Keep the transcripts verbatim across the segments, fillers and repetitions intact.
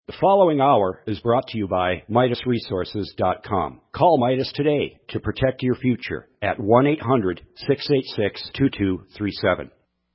The following hour is brought to you by Midas Resources dot com. Call Midas today to protect your future at one eight hundred, six eight six, two two three seven.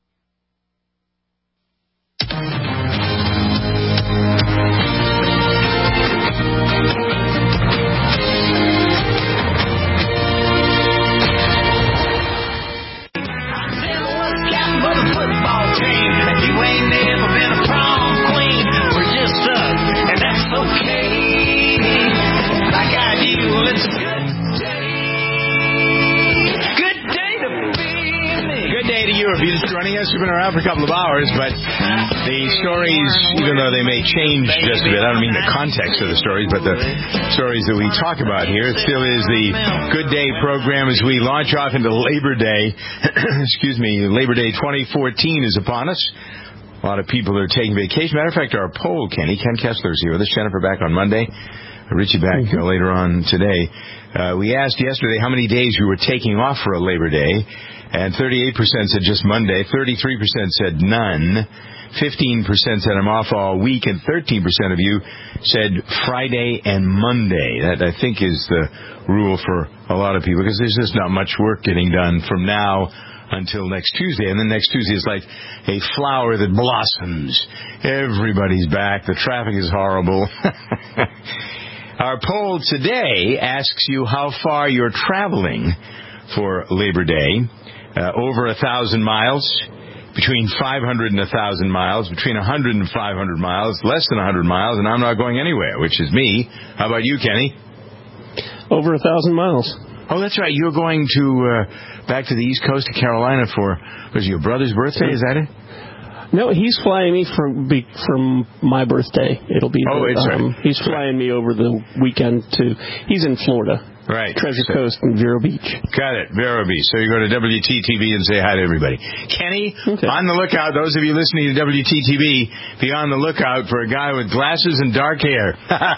If you're just joining us, we've been around for a couple of hours, but the stories, even though they may change just a bit, I don't mean the context of the stories, but the stories that we talk about here, it still is the Good Day program as we launch off into Labor Day. Excuse me, Labor Day twenty fourteen is upon us. A lot of people are taking vacation. Matter of fact, our poll, Kenny, Ken Kessler's here with us. Jennifer back on Monday. Richie back mm-hmm. uh, later on today. Uh, we asked yesterday how many days we were taking off for a Labor Day. And thirty-eight percent said just Monday, thirty-three percent said none, fifteen percent said I'm off all week, and thirteen percent of you said Friday and Monday. That, I think, is the rule for a lot of people, because there's just not much work getting done from now until next Tuesday. And then next Tuesday is like a flower that blossoms. Everybody's back. The traffic is horrible. Our poll today asks you how far you're traveling for Labor Day. Uh, over a thousand miles, between five hundred and a thousand miles, between a hundred and five hundred miles, less than a hundred miles, and I'm not going anywhere, which is me. How about you, Kenny? Over a thousand miles. Oh, that's right. You're going to uh, back to the East Coast of Carolina for was it your brother's birthday? Is that it? No, he's flying me from be, from my birthday. It'll be. Oh, the, it's um, right. He's flying me over the weekend to. He's in Florida. Right. Treasure so, Coast and Vero Beach. Got it, Vero Beach. So you go to W T T V and say hi to everybody. Kenny, okay. On the lookout, those of you listening to W T T V, be on the lookout for a guy with glasses and dark hair.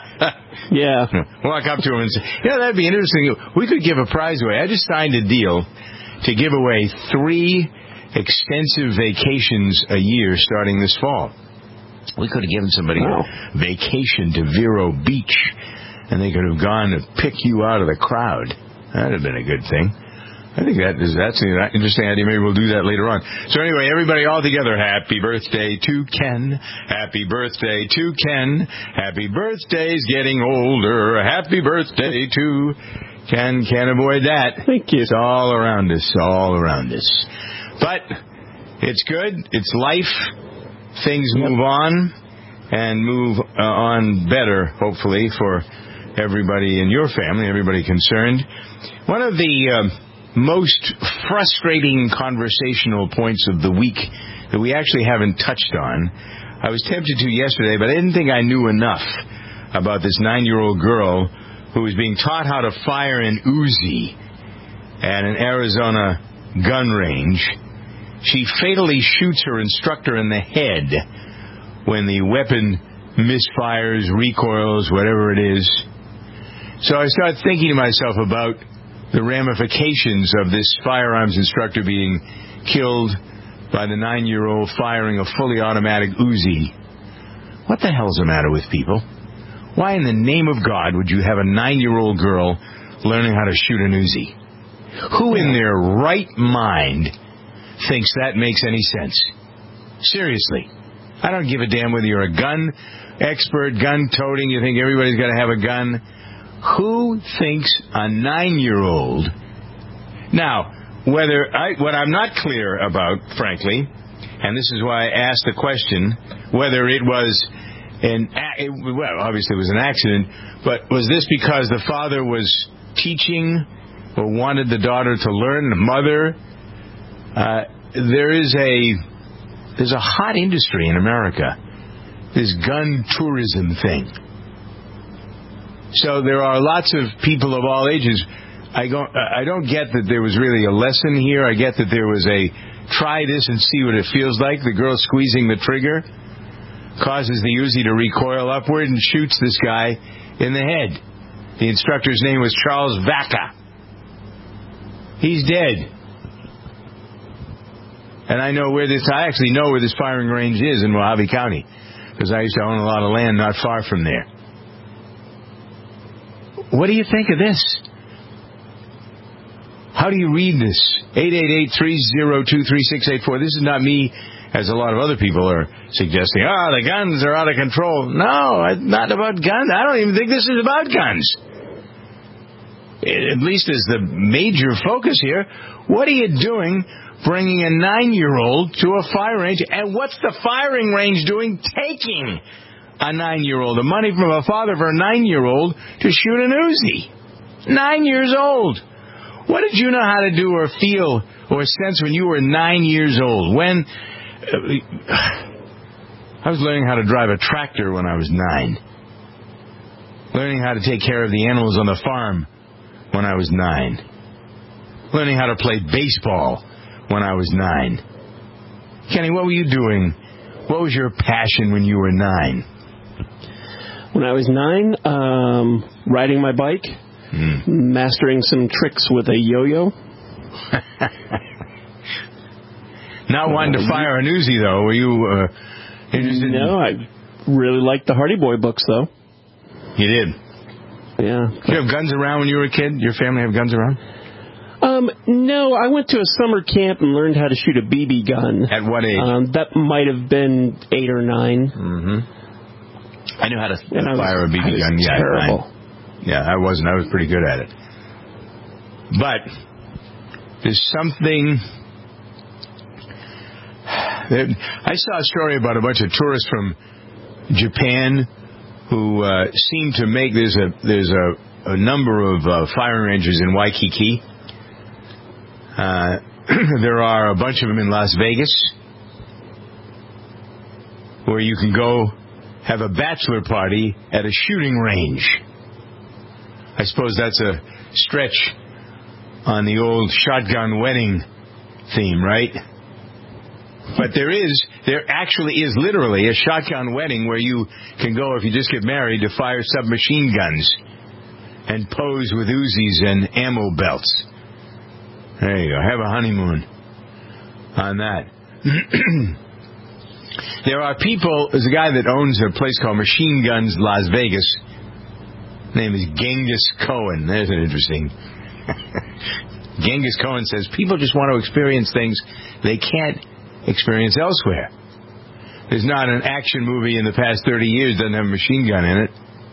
Yeah. Walk up to him and say, yeah, that'd be interesting. We could give a prize away. I just signed a deal to give away three extensive vacations a year starting this fall. We could have given somebody wow. a vacation to Vero Beach. And they could have gone to pick you out of the crowd. That would have been a good thing. I think that is, that's an interesting idea. Maybe we'll do that later on. So anyway, everybody all together, happy birthday to Ken. Happy birthday to Ken. Happy birthday's getting older. Happy birthday to Ken. Can't avoid that. Thank you. It's all around us, all around us. But it's good. It's life. Things yep. move on and move uh, on better, hopefully, for everybody in your family, everybody concerned. One of the uh, most frustrating conversational points of the week that we actually haven't touched on, I was tempted to yesterday, but I didn't think I knew enough about this nine-year-old girl who was being taught how to fire an Uzi at an Arizona gun range. She fatally shoots her instructor in the head when the weapon misfires, recoils, whatever it is. So I started thinking to myself about the ramifications of this firearms instructor being killed by the nine-year-old firing a fully automatic Uzi. What the hell's the matter with people? Why in the name of God would you have a nine-year-old girl learning how to shoot an Uzi? Who in their right mind thinks that makes any sense? Seriously. I don't give a damn whether you're a gun expert, gun toting, you think everybody's got to have a gun. Who thinks a nine-year-old... Now, whether I, what I'm not clear about, frankly, and this is why I asked the question, whether it was an... It, well, obviously it was an accident, but was this because the father was teaching or wanted the daughter to learn, the mother? Uh, there is a... There's a hot industry in America, this gun tourism thing. So there are lots of people of all ages. I don't, I don't get that there was really a lesson here. I get that there was a try this and see what it feels like. The girl squeezing the trigger causes the Uzi to recoil upward and shoots this guy in the head. The instructor's name was Charles Vaca. He's dead. And I know where this, I actually know where this firing range is in Mojave County. because I used to own a lot of land not far from there. What do you think of this? How do you read this? eight eight eight, three oh two, three six eight four. This is not me, as a lot of other people are suggesting. Oh, the guns are out of control. No, it's not about guns. I don't even think this is about guns. At least as the major focus here. What are you doing bringing a nine-year-old to a firing range? And what's the firing range doing taking a nine-year-old? The money from a father for a nine-year-old to shoot an Uzi. Nine years old. What did you know how to do or feel or sense when you were nine years old? When uh, I was learning how to drive a tractor when I was nine. Learning how to take care of the animals on the farm when I was nine. Learning how to play baseball when I was nine. Kenny, what were you doing? What was your passion when you were nine? When I was nine, um, riding my bike, mm. mastering some tricks with a yo-yo. Not wanting to fire an Uzi, though. Were you uh, interested? No, I really liked the Hardy Boy books, though. You did? Yeah. Did you have guns around when you were a kid? Your family have guns around? Um, no, I went to a summer camp and learned how to shoot a B B gun. At what age? Um, that might have been eight or nine. Mm-hmm. I knew how to and fire was, a B B gun. Yeah, terrible. I, yeah, I wasn't. I was pretty good at it. But there's something... I saw a story about a bunch of tourists from Japan who uh, seem to make... There's a, there's a, a number of uh, firing ranges in Waikiki. Uh, there are a bunch of them in Las Vegas where you can go have a bachelor party at a shooting range. I suppose that's a stretch on the old shotgun wedding theme, right? But there is, there actually is literally a shotgun wedding where you can go, if you just get married, to fire submachine guns and pose with Uzis and ammo belts. There you go. Have a honeymoon on that. There are people, there's a guy that owns a place called Machine Guns Las Vegas. His name is Genghis Cohen. There's an interesting... Genghis Cohen says people just want to experience things they can't experience elsewhere. There's not an action movie in the past thirty years that doesn't have a machine gun in it.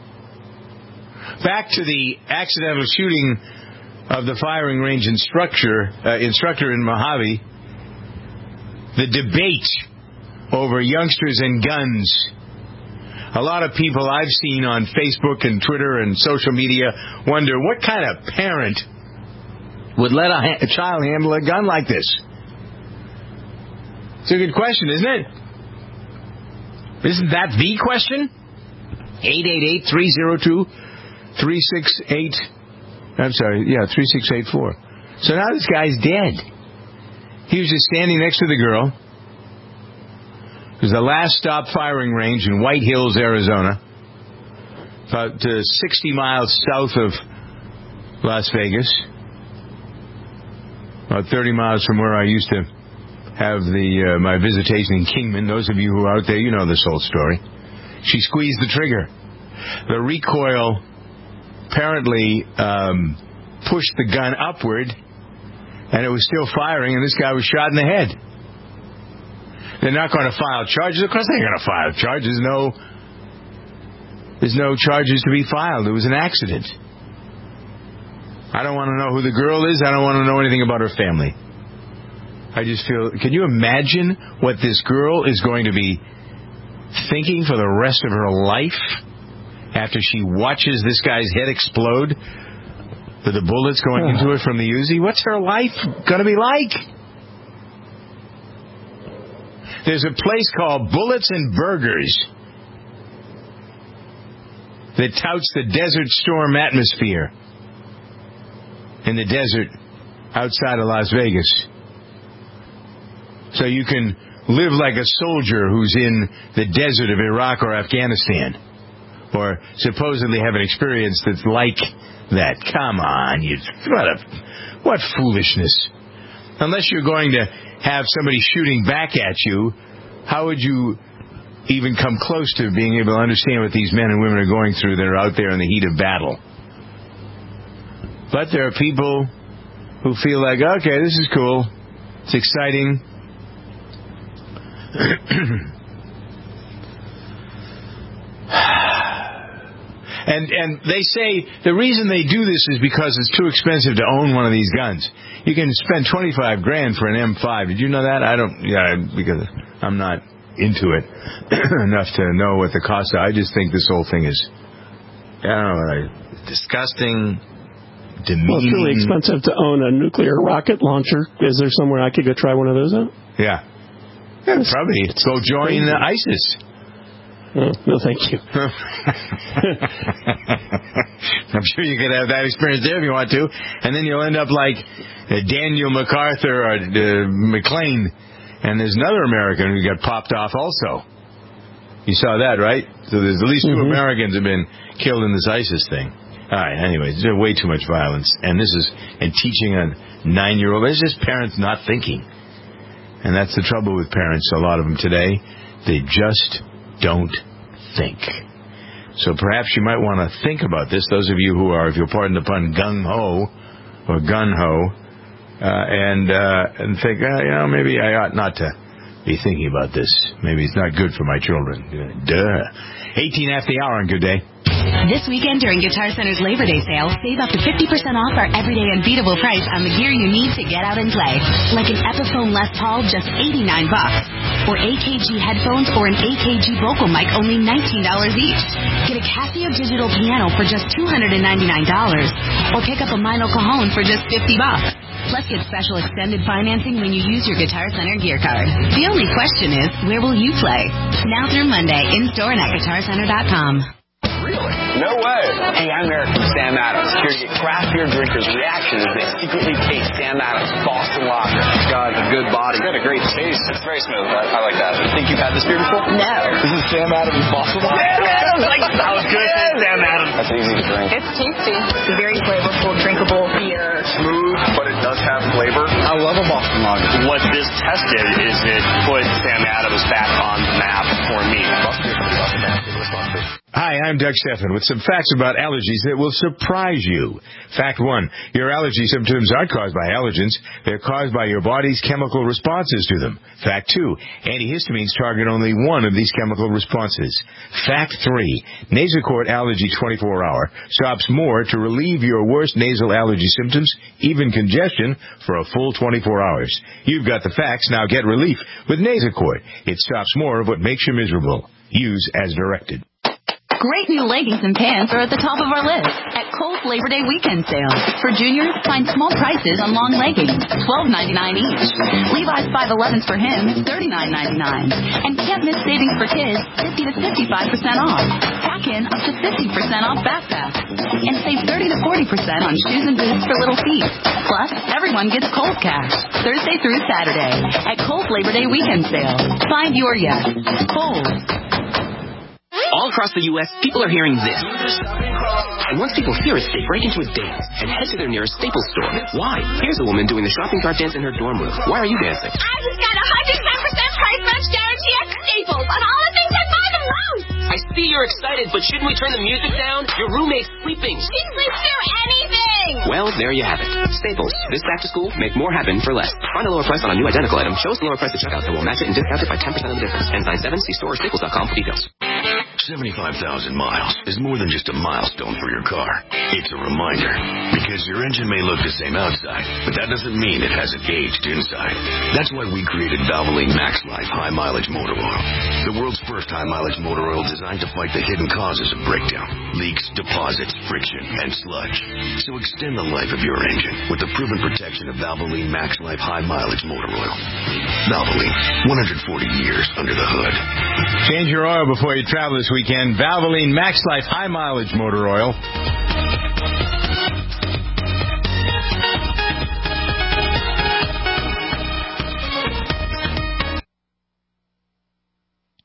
Back to the accidental shooting of the firing range instructor, uh, instructor in Mojave. The debate over youngsters and guns. A lot of people I've seen on Facebook and Twitter and social media wonder what kind of parent would let a, ha- a child handle a gun like this. It's a good question, isn't it? Isn't that the question? eight eight eight, three oh two, three six eight I'm sorry, yeah, three six eight four. So now this guy's dead. He was just standing next to the girl. It was the last stop firing range in White Hills, Arizona, about uh, sixty miles south of Las Vegas, about thirty miles from where I used to have the uh, my visitation in Kingman. Those of you who are out there, you know this whole story. She squeezed the trigger. The recoil apparently um, pushed the gun upward, and it was still firing, and this guy was shot in the head. They're not going to file charges. Of course they're going to file charges. There's no, there's no charges to be filed. It was an accident. I don't want to know who the girl is. I don't want to know anything about her family. I just feel, can you imagine what this girl is going to be thinking for the rest of her life after she watches this guy's head explode with the bullets going into it from the Uzi? What's her life going to be like? There's a place called Bullets and Burgers that touts the Desert Storm atmosphere in the desert outside of Las Vegas. So you can live like a soldier who's in the desert of Iraq or Afghanistan, or supposedly have an experience that's like that. Come on, you what a what foolishness! Unless you're going to have somebody shooting back at you, how would you even come close to being able to understand what these men and women are going through that are out there in the heat of battle. But there are people who feel like, okay, this is cool. It's exciting. And and they say the reason they do this is because it's too expensive to own one of these guns. You can spend twenty-five grand for an M five. Did you know that? I don't, yeah, because I'm not into it enough to know what the costs are. I just think this whole thing is, I don't know, disgusting, demeaning. Well, it's really expensive to own a nuclear rocket launcher. Is there somewhere I could go try one of those out? Yeah. Yeah, probably. Go join uh, ISIS. Oh, no, thank you. I'm sure you could have that experience there if you want to. And then you'll end up like uh, Daniel MacArthur or uh, McLean. And there's another American who got popped off also. You saw that, right? So there's at least two mm-hmm. Americans have been killed in this ISIS thing. All right, anyways, there's way too much violence. And this is, and teaching a nine-year-old, it's just parents not thinking. And that's the trouble with parents, a lot of them today. They just don't think. So perhaps you might want to think about this, those of you who are, if you'll pardon the pun, gung-ho or gun-ho, uh, and uh, and think, uh, you know, maybe I ought not to be thinking about this. Maybe it's not good for my children. Duh. eighteen after the hour on Good Day. This weekend during Guitar Center's Labor Day sale, save up to fifty percent off our everyday unbeatable price on the gear you need to get out and play. Like an Epiphone Les Paul, just eighty-nine bucks. Or A K G headphones or an A K G vocal mic, only nineteen dollars each. Get a Casio digital piano for just two hundred ninety-nine dollars. Or pick up a Mino Cajon for just fifty bucks. Plus, get special extended financing when you use your Guitar Center gear card. The only question is, where will you play? Now through Monday, in-store and at guitar center dot com. Really? No way. Hey, I'm Eric from Sam Adams, here to get craft beer drinkers' reaction as they secretly taste Sam Adams Boston Lager. It's got a good body. It's got a great taste. It's very smooth. I, I like that. Think you've had this beer before? No. This is Sam Adams Boston Lager. Sam Adams! Like, that was good. Yes. Sam Adams. That's easy to drink. It's tasty. It's a very flavorful, drinkable beer. Smooth, but it does have flavor. I love a Boston Lager. What this tested is it put Sam Adams back on the map for me. Hi, I'm Doug Stephan with some facts about allergies that will surprise you. Fact one, your allergy symptoms aren't caused by allergens. They're caused by your body's chemical responses to them. Fact two, antihistamines target only one of these chemical responses. Fact three, Nasacort Allergy twenty-four hour stops more to relieve your worst nasal allergy symptoms, even congestion, for a full twenty-four hours. You've got the facts, now get relief with Nasacort. It stops more of what makes you miserable. Use as directed. Great new leggings and pants are at the top of our list at Kohl's Labor Day weekend sale. For juniors, find small prices on long leggings, twelve ninety-nine each. Levi's five elevens for him, thirty-nine ninety-nine. And can't miss savings for kids, fifty to fifty-five percent off. Pack in up to fifty percent off backpacks. And save thirty to forty percent on shoes and boots for little feet. Plus, everyone gets Kohl's cash Thursday through Saturday at Kohl's Labor Day weekend sale. Find your yes. Kohl's. All across the U S, people are hearing this. And once people hear it, they break into a dance and head to their nearest Staples store. Why? Here's a woman doing the shopping cart dance in her dorm room. Why are you dancing? I just got a one hundred ten percent price match guarantee at Staples on all the things I buy the most. I see you're excited, but shouldn't we turn the music down? Your roommate's sleeping. She sleeps through anything. Well, there you have it. Staples. This back to school, make more happen for less. Find a lower price on a new identical item. Show us the lower price at checkout, and we'll match it and discount it by ten percent of the difference. N nine seven, see store or staples dot com for details. seventy-five thousand miles is more than just a milestone for your car. It's a reminder, because your engine may look the same outside, but that doesn't mean it hasn't aged inside. That's why we created Valvoline Max Life High Mileage Motor Oil, the world's first high mileage motor oil designed to fight the hidden causes of breakdown, leaks, deposits, friction, and sludge. So extend the life of your engine with the proven protection of Valvoline Max Life High Mileage Motor Oil. Valvoline, one hundred forty years under the hood. Change your oil before you travel this weekend. Valvoline Max Life High Mileage Motor Oil.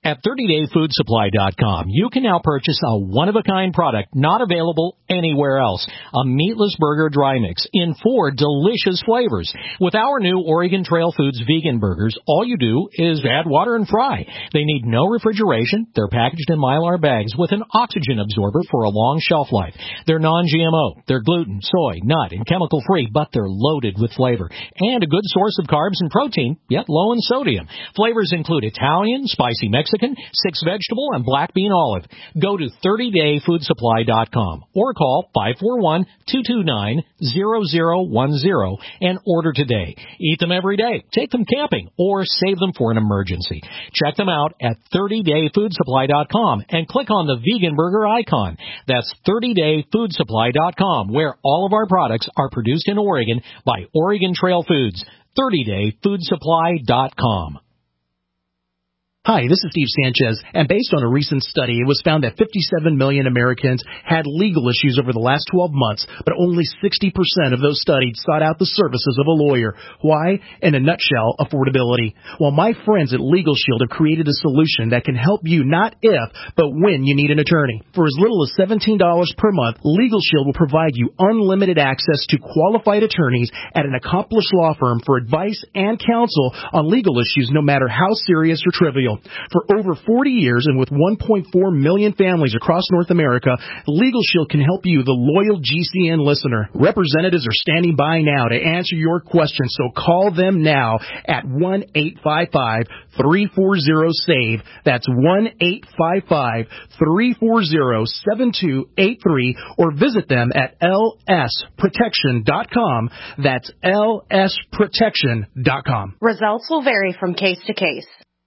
At thirty day food supply dot com, you can now purchase a one-of-a-kind product not available anywhere else. A meatless burger dry mix in four delicious flavors. With our new Oregon Trail Foods vegan burgers, all you do is add water and fry. They need no refrigeration. They're packaged in Mylar bags with an oxygen absorber for a long shelf life. They're non G M O. They're gluten, soy, nut, and chemical-free, but they're loaded with flavor. And a good source of carbs and protein, yet low in sodium. Flavors include Italian, spicy Mexican, six vegetable, and black bean olive. Go to thirty day food supply dot com or call five four one, two two nine, zero zero one zero and order today. Eat them every day, take them camping, or save them for an emergency. Check them out at thirty day food supply dot com and click on the vegan burger icon. That's thirty day food supply dot com, where all of our products are produced in Oregon by Oregon Trail Foods. thirty day food supply dot com. Hi, this is Steve Sanchez, and based on a recent study, it was found that fifty-seven million Americans had legal issues over the last twelve months, but only sixty percent of those studied sought out the services of a lawyer. Why? In a nutshell, affordability. Well, my friends at Legal Shield have created a solution that can help you not if, but when you need an attorney. For as little as seventeen dollars per month, Legal Shield will provide you unlimited access to qualified attorneys at an accomplished law firm for advice and counsel on legal issues, no matter how serious or trivial. For over forty years and with one point four million families across North America, Legal Shield can help you, the loyal G C N listener. Representatives are standing by now to answer your questions, so call them now at one eight five five, three four zero, SAVE. That's one eight five five, three four zero, seven two eight three, or visit them at L S protection dot com. That's L S protection dot com. Results will vary from case to case.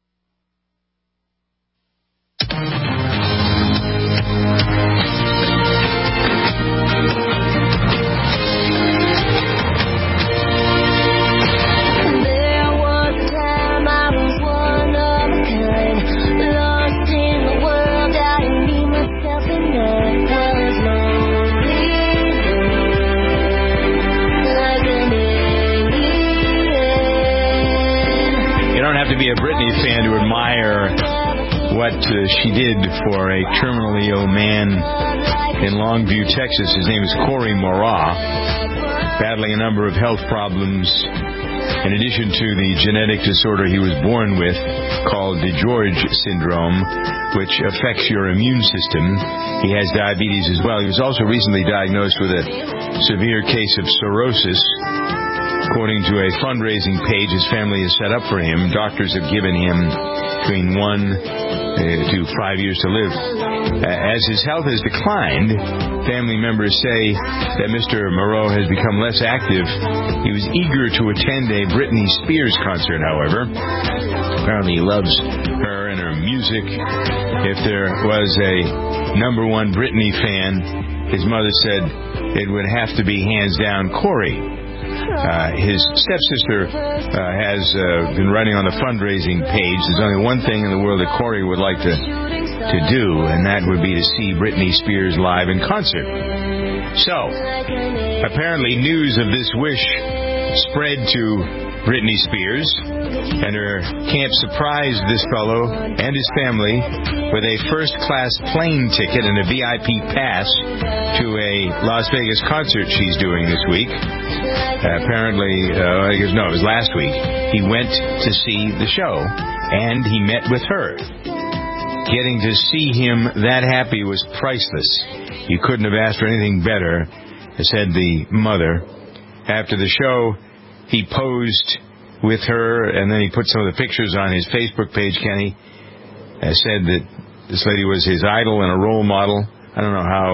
To be a Britney fan to admire what uh, she did for a terminally ill man in Longview, Texas. His name is Corey Moraa, battling a number of health problems in addition to the genetic disorder he was born with called DeGeorge syndrome, which affects your immune system. He has diabetes as well. He was also recently diagnosed with a severe case of cirrhosis. According to a fundraising page his family has set up for him, doctors have given him between one uh, to five years to live. Uh, as his health has declined, family members say that Mister Moreau has become less active. He was eager to attend a Britney Spears concert, however. Apparently he loves her and her music. If there was a number one Britney fan, his mother said it would have to be hands down Corey. Uh, his stepsister uh, has uh, been running on the fundraising page. There's only one thing in the world that Corey would like to to do, and that would be to see Britney Spears live in concert. So, apparently news of this wish spread to Britney Spears, and her camp surprised this fellow and his family with a first-class plane ticket and a V I P pass to a Las Vegas concert she's doing this week. Uh, apparently, uh, I guess, no, it was last week. He went to see the show, and he met with her. Getting to see him that happy was priceless. You couldn't have asked for anything better, said the mother. After the show, he posed with her, and then he put some of the pictures on his Facebook page, Kenny. Uh, said that this lady was his idol and a role model. I don't know how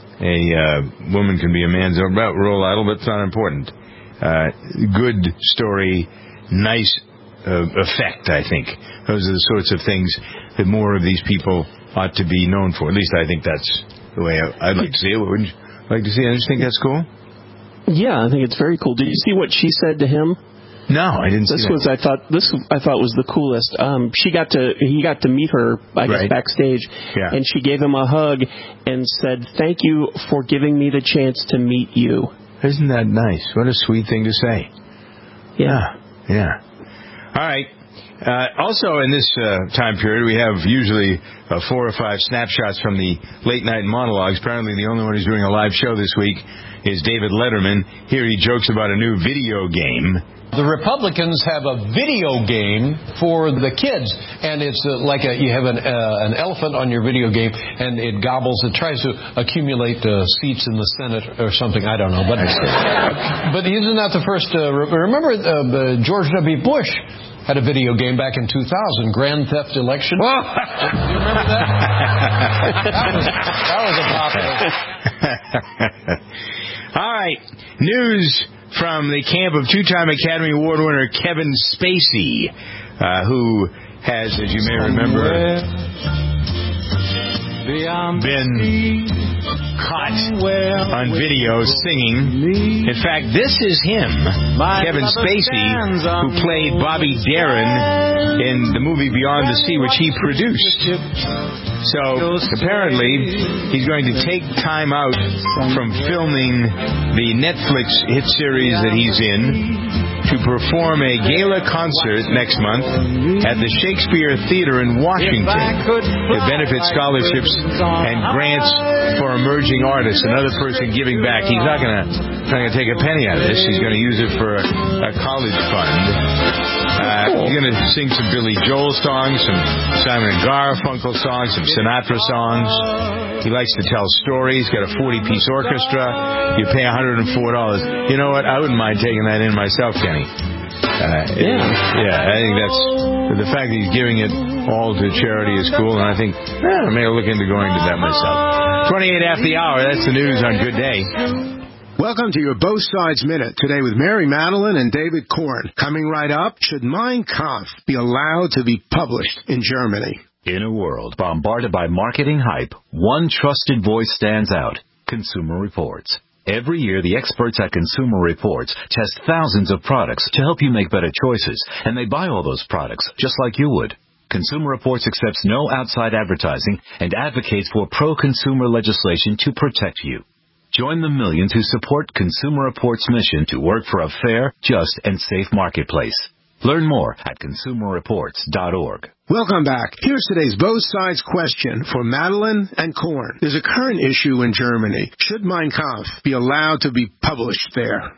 a uh, woman can be a man's role idol, but it's not important. Uh, good story, nice uh, effect, I think. Those are the sorts of things that more of these people ought to be known for. At least I think that's the way I, I'd like to see it. Wouldn't you like to see it? I just think that's cool. Yeah, I think it's very cool. Did you see what she said to him? No, I didn't this see that. was I thought this I thought was the coolest. Um, she got to he got to meet her I guess right. backstage, yeah. and she gave him a hug and said, "Thank you for giving me the chance to meet you." Isn't that nice? What a sweet thing to say. Yeah, yeah. yeah. All right, Uh, also, in this uh, time period, we have usually uh, four or five snapshots from the late-night monologues. Apparently, the only one who's doing a live show this week is David Letterman. Here he jokes about a new video game. The Republicans have a video game for the kids, and it's uh, like a, you have an, uh, an elephant on your video game, and it gobbles, it tries to accumulate uh, seats in the Senate or something, I don't know. But, but isn't that the first, uh, remember uh, George W. Bush had a video game back in two thousand, Grand Theft Election. Do you remember that? that, was, that was a popular. All right, news from the camp of two-time Academy Award winner Kevin Spacey, uh, who has, as you may remember, been caught on video singing. In fact, this is him, Kevin Spacey, who played Bobby Darin in the movie Beyond the Sea, which he produced. So, apparently, he's going to take time out from filming the Netflix hit series that he's in to perform a gala concert next month at the Shakespeare Theater in Washington to benefit scholarships and grants for emerging artists. Another person giving back. He's not going to not going to take a penny out of this. He's going to use it for a, a college fund. Uh, he's going to sing some Billy Joel songs, some Simon and Garfunkel songs, some Sinatra songs. He likes to tell stories. He's got a forty-piece orchestra. You pay one hundred four dollars. You know what? I wouldn't mind taking that in myself, Kenny. Uh, yeah. Yeah, I think that's... The fact that he's giving it all to charity is cool, and I think eh, I may look into going to that myself. twenty-eight after the hour. That's the news on Good Day. Welcome to your Both Sides Minute, today with Mary Madeline and David Korn. Coming right up, should Mein Kampf be allowed to be published in Germany? In a world bombarded by marketing hype, one trusted voice stands out: Consumer Reports. Every year, the experts at Consumer Reports test thousands of products to help you make better choices, and they buy all those products just like you would. Consumer Reports accepts no outside advertising and advocates for pro-consumer legislation to protect you. Join the millions who support Consumer Reports' mission to work for a fair, just, and safe marketplace. Learn more at consumer reports dot org. Welcome back. Here's today's Both Sides question for Madeline and Korn. There's a current issue in Germany. Should Mein Kampf be allowed to be published there?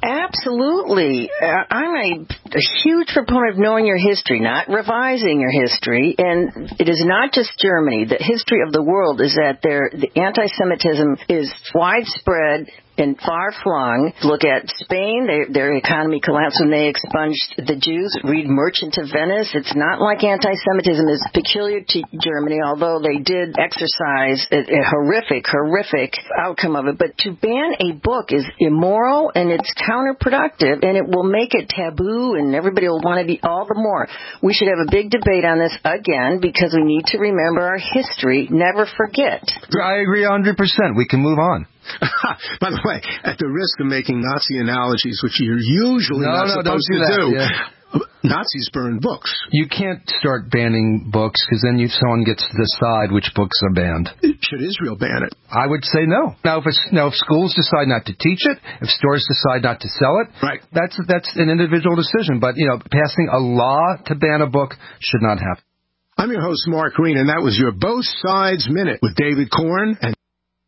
Absolutely. Uh, I'm a, a huge proponent of knowing your history, not revising your history. And it is not just Germany. The history of the world is that there, the anti-Semitism is widespread and far-flung. Look at Spain. They, their economy collapsed when they expunged the Jews. Read Merchant of Venice. It's not like anti-Semitism is peculiar to Germany, although they did exercise a, a horrific, horrific outcome of it. But to ban a book is immoral, and it's counterproductive, and it will make it taboo, and everybody will want to be all the more. We should have a big debate on this again, because we need to remember our history. Never forget. I agree one hundred percent. We can move on. By the way, at the risk of making Nazi analogies, which you're usually no, not no, supposed don't do to that. do, Yeah. Nazis burned books. You can't start banning books, because then you, someone gets to decide which books are banned. Should Israel ban it? I would say no. Now, if it's, now, if schools decide not to teach it, if stores decide not to sell it, right. that's that's an individual decision. But, you know, passing a law to ban a book should not happen. I'm your host, Mark Green, and that was your Both Sides Minute with David Korn and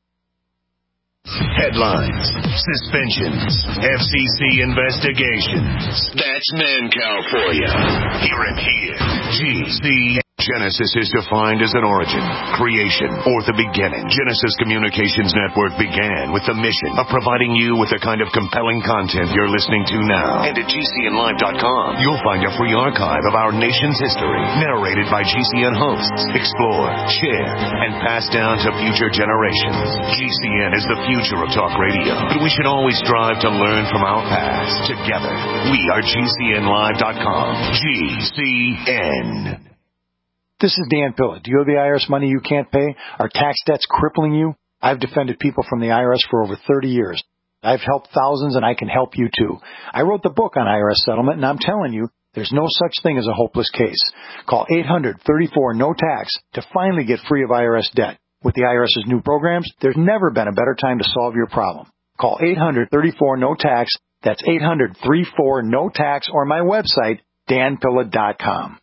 headlines, suspensions, F C C investigations. That's Mancow for you. Hear it here. G C. Genesis is defined as an origin, creation, or the beginning. Genesis Communications Network began with the mission of providing you with the kind of compelling content you're listening to now. And at G C N live dot com, you'll find a free archive of our nation's history, narrated by G C N hosts, explored, shared, and passed down to future generations. G C N is the future of talk radio, but we should always strive to learn from our past. Together, we are G C N live dot com. G C N. This is Dan Pilla. Do you have the I R S money you can't pay? Are tax debts crippling you? I've defended people from the I R S for over thirty years. I've helped thousands, and I can help you too. I wrote the book on I R S settlement, and I'm telling you, there's no such thing as a hopeless case. Call eight hundred, thirty-four, no tax to finally get free of I R S debt. With the IRS's new programs, there's never been a better time to solve your problem. Call eight hundred, thirty-four, no tax. That's eight hundred, thirty-four, no tax, or my website, dan pilla dot com.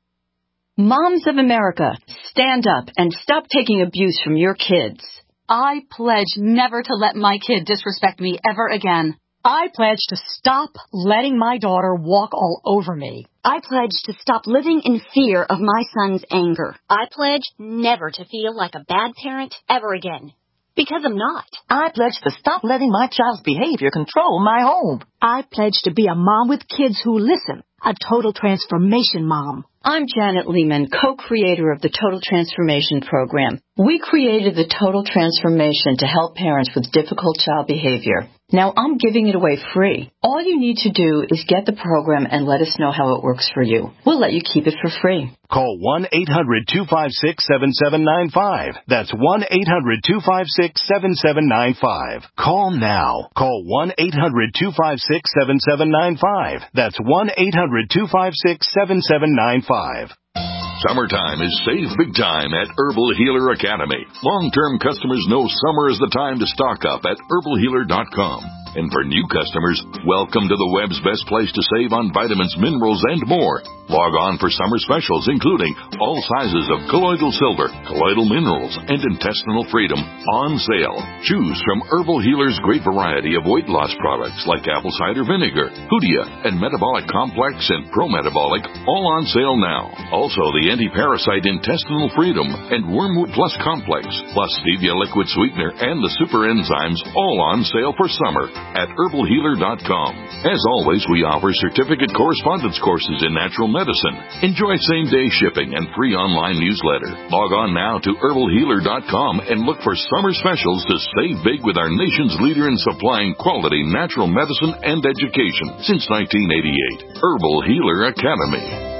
Moms of America, stand up and stop taking abuse from your kids. I pledge never to let my kid disrespect me ever again. I pledge to stop letting my daughter walk all over me. I pledge to stop living in fear of my son's anger. I pledge never to feel like a bad parent ever again. Because I'm not. I pledge to stop letting my child's behavior control my home. I pledge to be a mom with kids who listen. A total transformation mom. I'm Janet Lehman, co-creator of the Total Transformation Program. We created the Total Transformation to help parents with difficult child behavior. Now I'm giving it away free. All you need to do is get the program and let us know how it works for you. We'll let you keep it for free. Call one eight hundred two five six seven seven nine five. That's one eight hundred two five six seven seven nine five. Call now. Call one eight hundred two five six seven seven nine five. That's one eight hundred two five six seven seven nine five. Summertime is save big time at Herbal Healer Academy. Long-term customers know summer is the time to stock up at herbal healer dot com. And for new customers, welcome to the web's best place to save on vitamins, minerals, and more. Log on for summer specials, including all sizes of colloidal silver, colloidal minerals, and intestinal freedom on sale. Choose from Herbal Healer's great variety of weight loss products like apple cider vinegar, Hoodia, and Metabolic Complex and Pro-Metabolic, all on sale now. Also, the anti-parasite intestinal freedom and Wormwood Plus Complex, plus Stevia liquid sweetener and the super enzymes, all on sale for summer at herbal healer dot com. As always, we offer certificate correspondence courses in natural medicine. Enjoy same-day shipping and free online newsletter. Log on now to herbal healer dot com and look for summer specials to save big with our nation's leader in supplying quality natural medicine and education since nineteen eighty-eight. Herbal Healer Academy.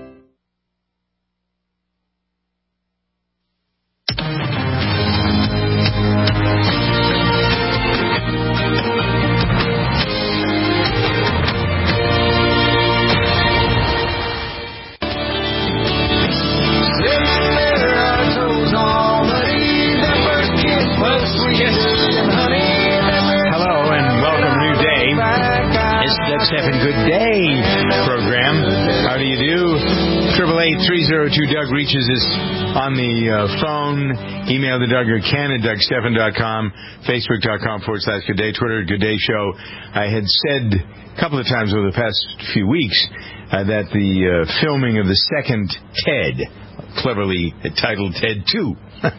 Doug reaches us on the uh, phone. Email the Doug or Ken at Doug Stephan dot com, Facebook dot com forward slash Good Day, Twitter Good Day Show. I had said a couple of times over the past few weeks uh, that the uh, filming of the second Ted, cleverly titled Ted two,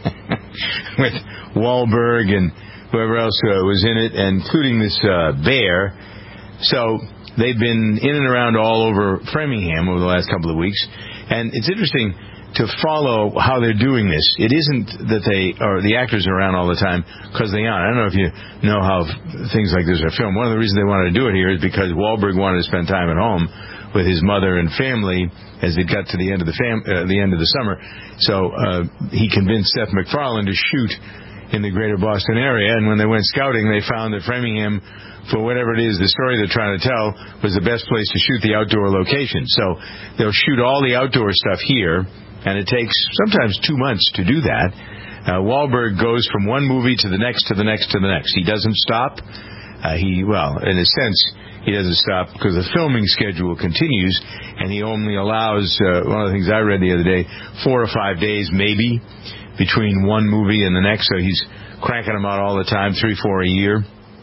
with Wahlberg and whoever else uh, was in it, including this uh, bear. So they've been in and around all over Framingham over the last couple of weeks. And it's interesting to follow how they're doing this. It isn't that they, or the actors are around all the time because they aren't. I don't know if you know how things like this are filmed. One of the reasons they wanted to do it here is because Wahlberg wanted to spend time at home with his mother and family as it got to the end of the fam- uh, the end of the summer. So uh, he convinced Seth MacFarlane to shoot in the greater Boston area. And when they went scouting, they found that Framingham, for whatever it is, the story they're trying to tell, was the best place to shoot the outdoor location. So they'll shoot all the outdoor stuff here, and it takes sometimes two months to do that. Uh, Wahlberg goes from one movie to the next, to the next, to the next. He doesn't stop. Uh, he, well, in a sense, he doesn't stop because the filming schedule continues, and he only allows, uh, one of the things I read the other day, four or five days maybe between one movie and the next. So he's cranking them out all the time, three, four a year.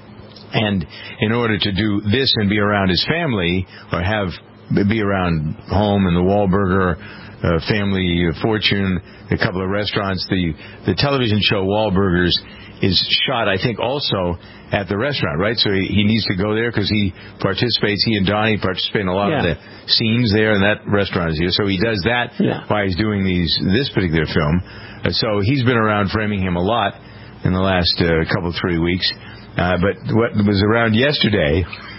And in order to do this and be around his family, or have be around home and the Wahlberger uh, family fortune, a couple of restaurants, the the television show Wahlburgers is shot, I think, also at the restaurant, right? So he, he needs to go there because he participates, he and Donnie participate in a lot yeah. of the scenes there, and that restaurant is here. So he does that yeah. while he's doing these this particular film. Uh, so he's been around Framingham a lot in the last uh, couple, three weeks. Uh, but what was around yesterday,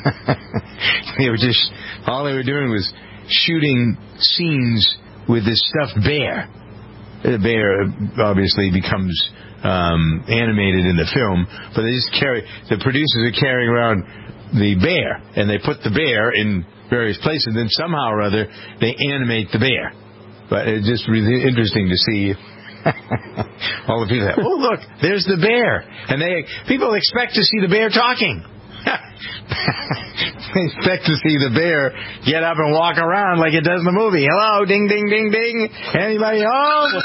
they were just, all they were doing was shooting scenes with this stuffed bear. The bear obviously becomes um, animated in the film, but they just carry, the producers are carrying around the bear, and they put the bear in various places, and then somehow or other they animate the bear. But it's just really interesting to see all the people say, oh, look, there's the bear. And they people expect to see the bear talking. expect to see the bear get up and walk around like it does in the movie. Hello, ding, ding, ding, ding. Anybody home?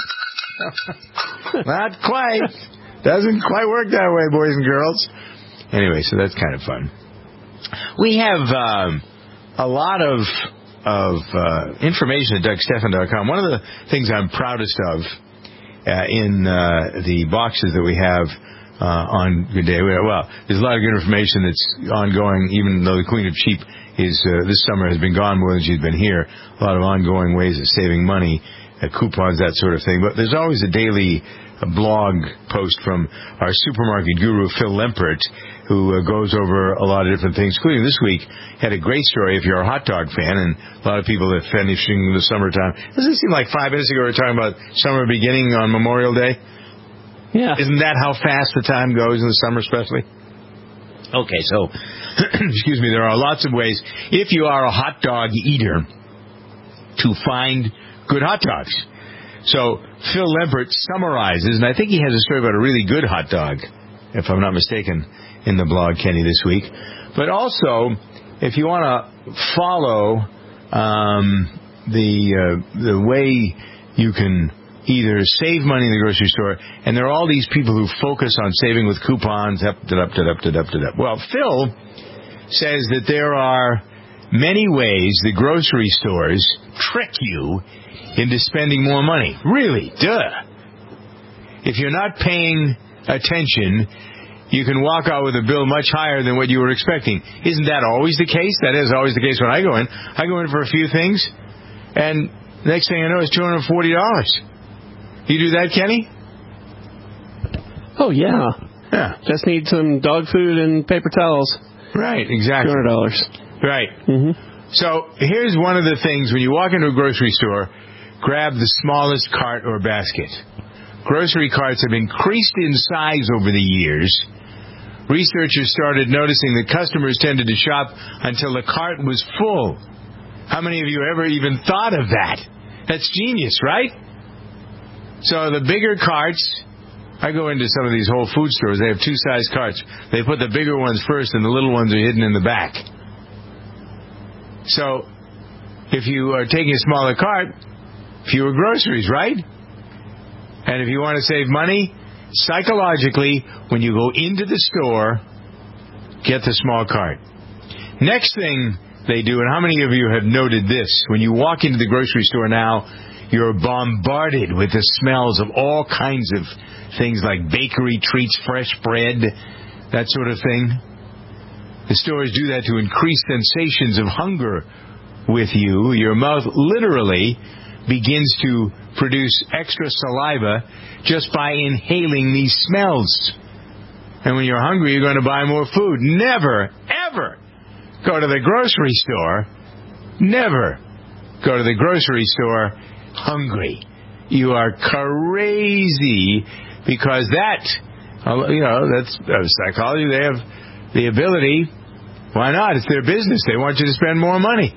Not quite. Doesn't quite work that way, boys and girls. Anyway, so that's kind of fun. We have um, a lot of of uh, information at Doug Stephan dot com. One of the things I'm proudest of uh, in uh, the boxes that we have uh, on Good Day, well, there's a lot of good information that's ongoing, even though the Queen of Cheap is uh, this summer has been gone more than she's been here. A lot of ongoing ways of saving money, uh, coupons, that sort of thing. But there's always a daily a blog post from our supermarket guru, Phil Lempert, who uh, goes over a lot of different things, including this week. Had a great story if you're a hot dog fan, and a lot of people are finishing the summertime. Doesn't it seem like five minutes ago we were talking about summer beginning on Memorial Day? Yeah. Isn't that how fast the time goes in the summer especially? Okay, so, excuse me, there are lots of ways, if you are a hot dog eater, to find good hot dogs. So Phil Lempert summarizes, and I think he has a story about a really good hot dog, if I'm not mistaken, in the blog, Kenny, this week. But also, if you want to follow um, the uh, the way you can either save money in the grocery store, and there are all these people who focus on saving with coupons, up, up, up, up, up, up. Well, Phil says that there are many ways the grocery stores trick you into spending more money. Really? Duh. If you're not paying attention, you can walk out with a bill much higher than what you were expecting. Isn't that always the case? That is always the case when I go in. I go in for a few things, and the next thing I know, it's two hundred forty dollars. You do that, Kenny? Oh, yeah. Yeah. Just need some dog food and paper towels. Right, exactly. two hundred dollars. Right. Mm-hmm. So here's one of the things. When you walk into a grocery store, grab the smallest cart or basket. Grocery carts have increased in size over the years. Researchers started noticing that customers tended to shop until the cart was full. How many of you ever even thought of that? That's genius, right? So the bigger carts, I go into some of these Whole Food stores, they have two-size carts. They put the bigger ones first and the little ones are hidden in the back. So if you are taking a smaller cart, fewer groceries, right? And if you want to save money, psychologically, when you go into the store, get the small cart. Next thing they do, and how many of you have noted this? When you walk into the grocery store now, you're bombarded with the smells of all kinds of things like bakery treats, fresh bread, that sort of thing. The stores do that to increase sensations of hunger with you. Your mouth literally begins to produce extra saliva just by inhaling these smells. And when you're hungry, you're going to buy more food. Never, ever go to the grocery store. Never go to the grocery store hungry. You are crazy, because that, you know, that's uh, psychology. They have the ability. Why not? It's their business. They want you to spend more money.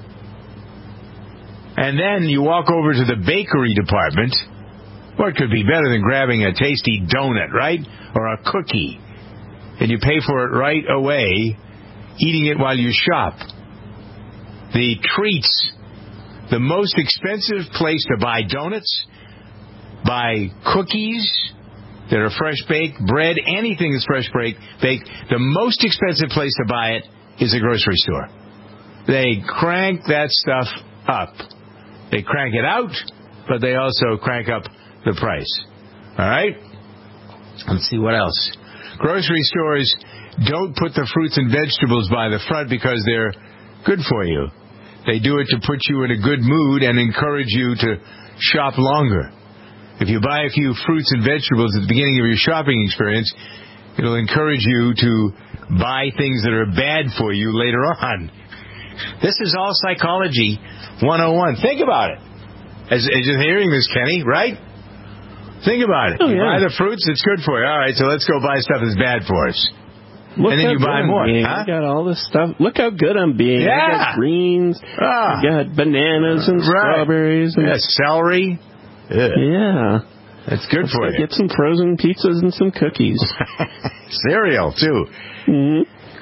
And then you walk over to the bakery department. What could be better than grabbing a tasty donut, right? Or a cookie. And you pay for it right away, eating it while you shop. The treats. The most expensive place to buy donuts, buy cookies that are fresh baked, bread, anything that's fresh baked, the most expensive place to buy it is a grocery store. They crank that stuff up. They crank it out, but they also crank up the price. All right? Let's see what else. Grocery stores don't put the fruits and vegetables by the front because they're good for you. They do it to put you in a good mood and encourage you to shop longer. If you buy a few fruits and vegetables at the beginning of your shopping experience, it'll encourage you to buy things that are bad for you later on. This is all psychology one oh one. Think about it. As, as you're hearing this, Kenny, right? Think about it. Oh, you yeah. buy the fruits, it's good for you. All right, so let's go buy stuff that's bad for us. Look and then you buy more. Huh? I got all this stuff. Look how good I'm being. Yeah. I got greens. Ah. I got bananas and right. strawberries. And yeah, celery. Ugh. Yeah. That's good Let's for you. Get some frozen pizzas and some cookies. Cereal, too. Mm-hmm.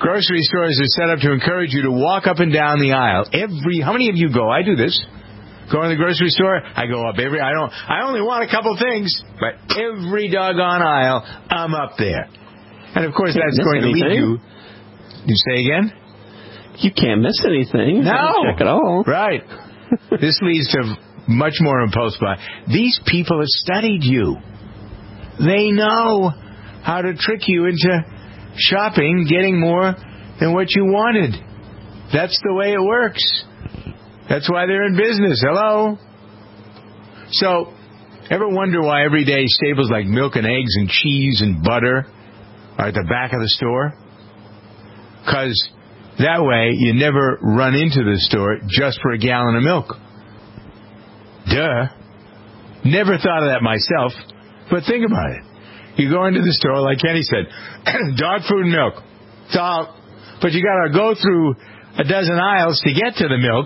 Grocery stores are set up to encourage you to walk up and down the aisle. Every, how many of you go? I do this. Go in the grocery store, I go up every, I don't, I only want a couple things, but every doggone aisle, I'm up there. And of course, that's going anything. to lead you. You say again? You can't miss anything. No. Check it all. Right. This leads to much more impulse buy. These people have studied you. They know how to trick you into shopping, getting more than what you wanted. That's the way it works. That's why they're in business. Hello? So, ever wonder why everyday staples like milk and eggs and cheese and butter are at the back of the store? Because that way you never run into the store just for a gallon of milk. Duh. Never thought of that myself. But think about it. You go into the store, like Kenny said, dog food and milk. It's all, but you got to go through a dozen aisles to get to the milk.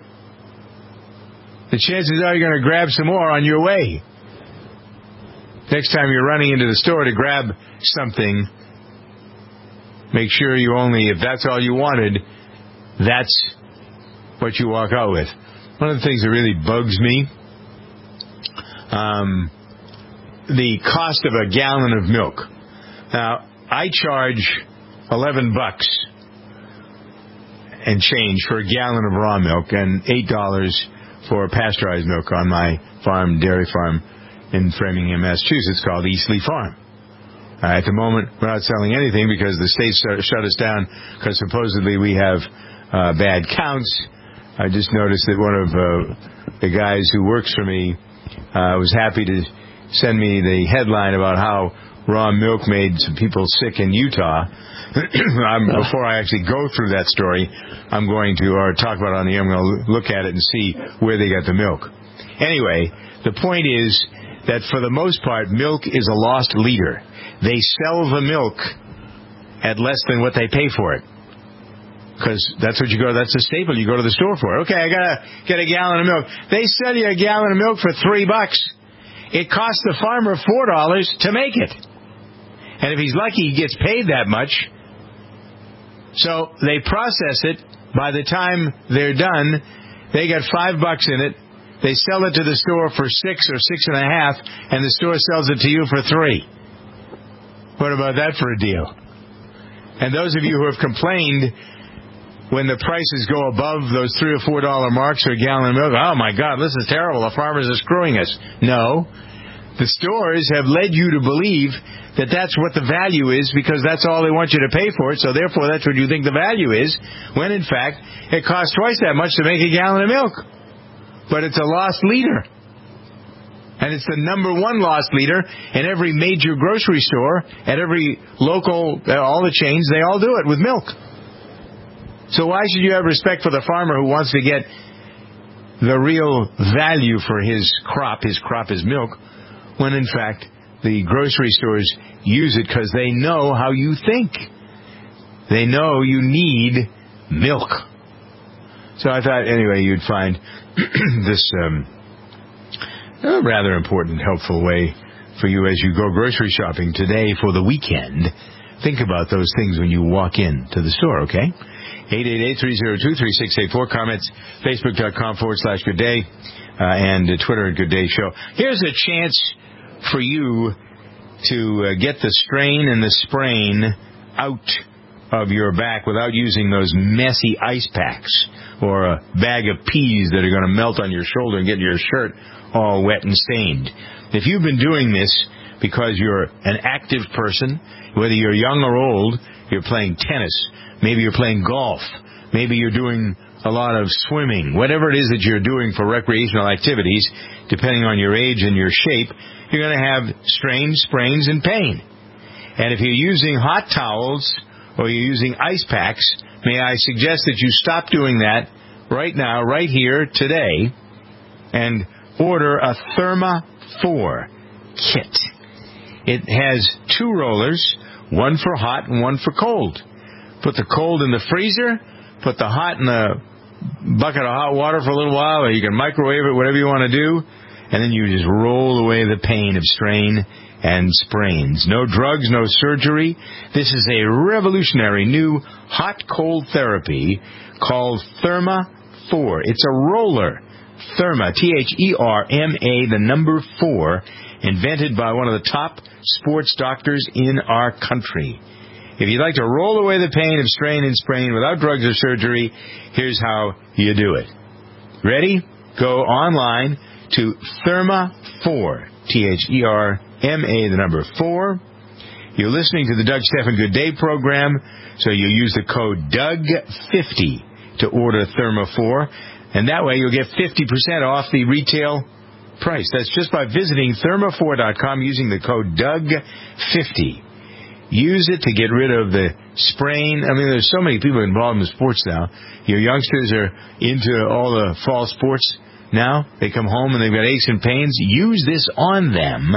The chances are you're going to grab some more on your way. Next time you're running into the store to grab something, make sure you only, if that's all you wanted, that's what you walk out with. One of the things that really bugs me, um, the cost of a gallon of milk. Now, I charge eleven bucks and change for a gallon of raw milk and eight dollars for pasteurized milk on my farm, dairy farm in Framingham, Massachusetts, called Eastleigh Farm. Uh, at the moment, we're not selling anything because the state shut us down because supposedly we have uh, bad counts. I just noticed that one of uh, the guys who works for me uh, was happy to send me the headline about how raw milk made some people sick in Utah. I'm, before I actually go through that story, I'm going to, or talk about it on the air, I'm going to look at it and see where they got the milk. Anyway, the point is that for the most part, milk is a lost leader. They sell the milk at less than what they pay for it. Because that's what you go, that's a staple you go to the store for. Okay, I gotta get a gallon of milk. They sell you a gallon of milk for three bucks. It costs the farmer four dollars to make it. And if he's lucky, he gets paid that much. So they process it. By the time they're done, they got five bucks in it. They sell it to the store for six or six and a half, and the store sells it to you for three. What about that for a deal? And those of you who have complained when the prices go above those three or four dollar marks for a gallon of milk, oh my God, this is terrible. The farmers are screwing us. No. The stores have led you to believe that that's what the value is because that's all they want you to pay for it, so therefore that's what you think the value is, when in fact it costs twice that much to make a gallon of milk. But it's a lost leader. And it's the number one lost leader in every major grocery store, at every local, all the chains, they all do it with milk. So why should you have respect for the farmer who wants to get the real value for his crop, his crop is milk, when in fact the grocery stores use it because they know how you think. They know you need milk. So I thought, anyway, you'd find this um, a rather important, helpful way for you as you go grocery shopping today for the weekend. Think about those things when you walk in to the store, okay? eight eight eight, three oh two, three six eight four. Comments, facebook.com forward slash good day, uh, and uh, Twitter at Good Day Show. Here's a chance for you to uh, get the strain and the sprain out of your back without using those messy ice packs or a bag of peas that are going to melt on your shoulder and get your shirt all wet and stained. If you've been doing this because you're an active person, whether you're young or old, you're playing tennis, maybe you're playing golf, maybe you're doing a lot of swimming, whatever it is that you're doing for recreational activities, depending on your age and your shape, you're going to have strains, sprains, and pain. And if you're using hot towels or you're using ice packs, may I suggest that you stop doing that right now, right here, today, and order a Therma four kit. It has two rollers, one for hot and one for cold. Put the cold in the freezer, put the hot in the bucket of hot water for a little while, or you can microwave it, whatever you want to do, and then you just roll away the pain of strain and sprains. No drugs, no surgery. This is a revolutionary new hot-cold therapy called Therma four. It's a roller. Therma, T H E R M A, the number four, invented by one of the top sports doctors in our country. If you'd like to roll away the pain of strain and sprain without drugs or surgery, here's how you do it. Ready? Go online to Therma four, T H E R M A, the number four. You're listening to the Doug Stephan Good Day program, so you use the code Doug fifty to order Therma four, and that way you'll get fifty percent off the retail price. That's just by visiting therma four dot com using the code Doug fifty. Use it to get rid of the sprain. I mean, there's so many people involved in sports now. Your youngsters are into all the fall sports now. They come home and they've got aches and pains. Use this on them,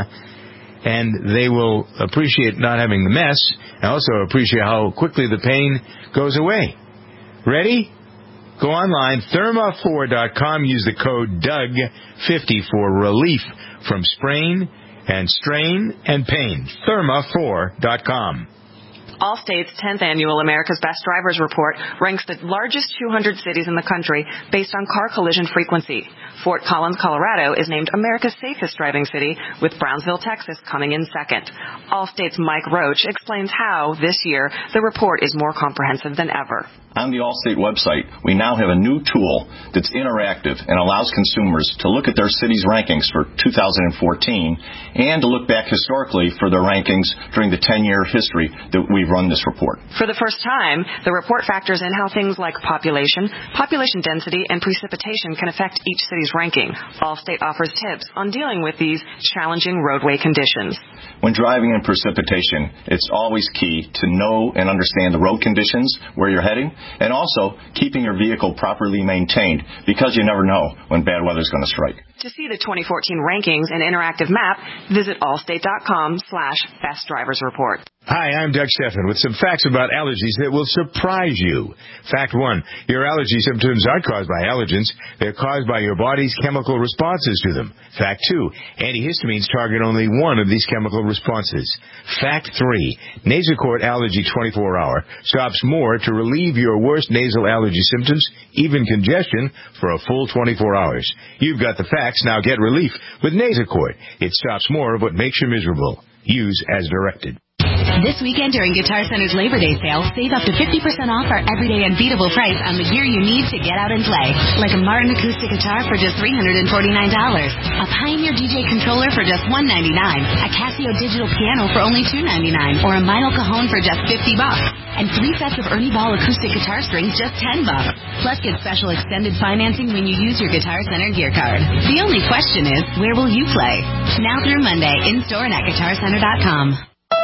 and they will appreciate not having the mess, and also appreciate how quickly the pain goes away. Ready? Go online, therma four dot com. Use the code Doug fifty for relief from sprain and strain and pain. therma four dot com. Allstate's tenth Annual America's Best Drivers Report ranks the largest two hundred cities in the country based on car collision frequency. Fort Collins, Colorado is named America's safest driving city, with Brownsville, Texas coming in second. Allstate's Mike Roach explains how, this year, the report is more comprehensive than ever. On the Allstate website, we now have a new tool that's interactive and allows consumers to look at their city's rankings for two thousand fourteen and to look back historically for their rankings during the ten-year history that we've run this report. For the first time, the report factors in how things like population, population density, and precipitation can affect each city's ranking. Allstate offers tips on dealing with these challenging roadway conditions. When driving in precipitation, it's always key to know and understand the road conditions, where you're heading, and also keeping your vehicle properly maintained, because you never know when bad weather is going to strike. To see the twenty fourteen rankings and interactive map, visit allstate.com slash best drivers report. Hi, I'm Doug Stephan with some facts about allergies that will surprise you. Fact one, your allergy symptoms aren't caused by allergens. They're caused by your body's chemical responses to them. Fact two, antihistamines target only one of these chemical responses. Fact three, Nasacort Allergy twenty-four hour stops more to relieve your worst nasal allergy symptoms, even congestion, for a full twenty-four hours. You've got the facts. Now get relief with Nasacort. It stops more of what makes you miserable. Use as directed. This weekend during Guitar Center's Labor Day sale, save up to fifty percent off our everyday unbeatable price on the gear you need to get out and play. Like a Martin acoustic guitar for just three hundred forty-nine dollars, a Pioneer D J controller for just one hundred ninety-nine dollars, a Casio digital piano for only two hundred ninety-nine dollars, or a Meinl Cajon for just fifty bucks, and three sets of Ernie Ball acoustic guitar strings just ten bucks. Plus, get special extended financing when you use your Guitar Center gear card. The only question is, where will you play? Now through Monday, in-store and at guitar center dot com.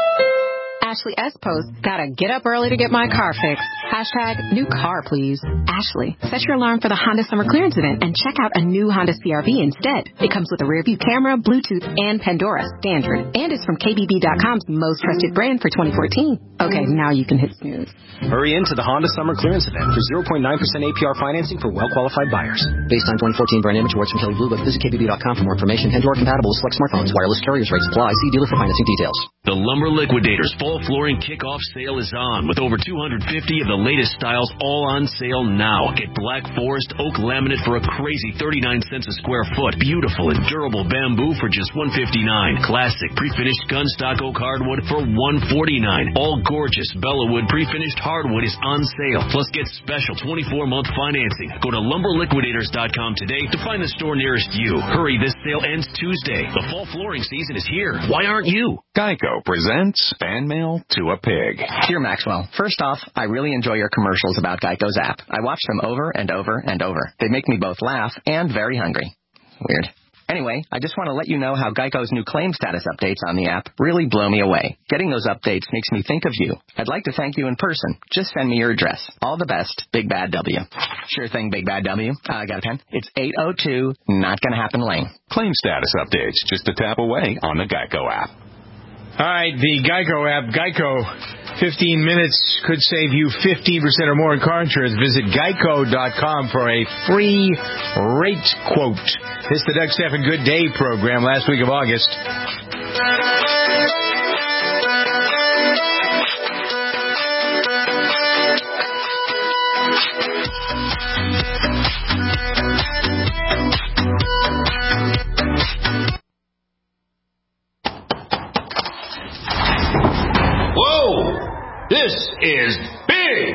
Ashley S. posts, gotta get up early to get my car fixed. Hashtag new car, please. Ashley, set your alarm for the Honda Summer Clearance event and check out a new Honda C R V instead. It comes with a rear view camera, Bluetooth, and Pandora standard. And it's from K B B dot com's most trusted brand for twenty fourteen. Okay, now you can hit snooze. Hurry into the Honda Summer Clearance event for zero point nine percent A P R financing for well-qualified buyers. Based on twenty fourteen brand image awards from Kelley Blue Book, visit K B B dot com for more information. Pandora compatible with select smartphones. Wireless carriers rates apply. See dealer for financing details. The Lumber Liquidators Fall Flooring Kickoff Sale is on, with over two hundred fifty of the latest styles all on sale now. Get Black Forest Oak Laminate for a crazy thirty-nine cents a square foot. Beautiful and durable bamboo for just one hundred fifty-nine dollars. Classic pre-finished gun stock oak hardwood for one hundred forty-nine dollars. All gorgeous Bellawood pre-finished hardwood is on sale. Plus, get special twenty-four month financing. Go to lumber liquidators dot com today to find the store nearest you. Hurry, this sale ends Tuesday. The fall flooring season is here. Why aren't you? Geico presents Fan Mail to a Pig. Dear Maxwell, first off, I really enjoy your commercials about Geico's app. I watch them over and over and over. They make me both laugh and very hungry. Weird. Anyway, I just want to let you know how Geico's new claim status updates on the app really blow me away. Getting those updates makes me think of you. I'd like to thank you in person. Just send me your address. All the best, Big Bad W. Sure thing, Big Bad W. Uh, I got a pen. It's eight oh two Not Gonna Happen Lane. Claim status updates just a tap away on the Geico app. All right, the Geico app. Geico fifteen minutes could save you fifteen percent or more in car insurance. Visit geico dot com for a free rate quote. This is the Doug Stephan Good Day program last week of August. This is big!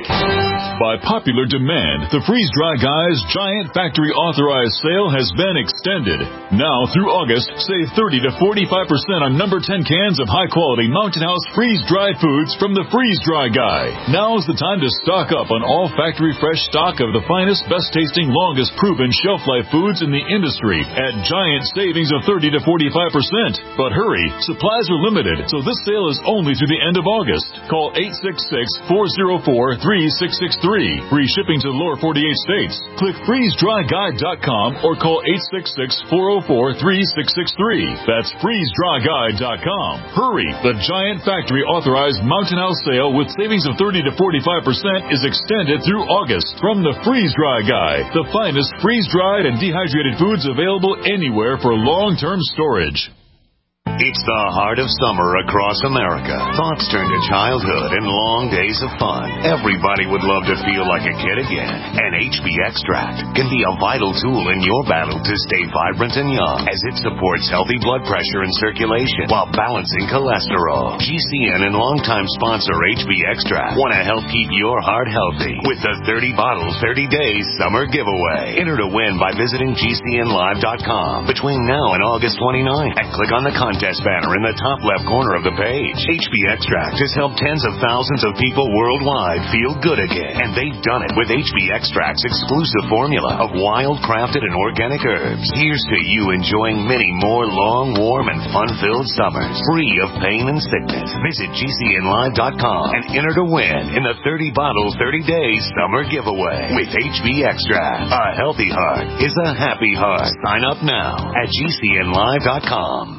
By popular demand, the Freeze Dry Guy's giant factory authorized sale has been extended. Now through August, save thirty to forty-five percent on number ten cans of high quality Mountain House freeze dried foods from the Freeze Dry Guy. Now's the time to stock up on all factory fresh stock of the finest, best tasting, longest proven shelf life foods in the industry at giant savings of thirty to forty-five percent. But hurry, supplies are limited, so this sale is only through the end of August. Call eight six six, four oh four, three six six three. Free shipping to the lower forty-eight states. Click freeze dry guy dot com or call eight six six, four oh four, three six six three. That's freeze dry guy dot com. Hurry! The giant factory authorized Mountain House sale with savings of thirty to forty-five percent is extended through August from the Freeze Dry Guy, the finest freeze-dried and dehydrated foods available anywhere for long-term storage. It's the heart of summer across America. Thoughts turn to childhood and long days of fun. Everybody would love to feel like a kid again. And H B Extract can be a vital tool in your battle to stay vibrant and young, as it supports healthy blood pressure and circulation while balancing cholesterol. G C N and longtime sponsor H B Extract want to help keep your heart healthy with the thirty bottles, thirty days summer giveaway. Enter to win by visiting G C N live dot com between now and August twenty-ninth and click on the contest banner in the top left corner of the page. H B Extract has helped tens of thousands of people worldwide feel good again, and they've done it with H B Extract's exclusive formula of wild, crafted, and organic herbs. Here's to you enjoying many more long, warm, and fun-filled summers, free of pain and sickness. Visit G C N live dot com and enter to win in the thirty bottles, thirty days summer giveaway with H B Extract. A healthy heart is a happy heart. Sign up now at G C N live dot com.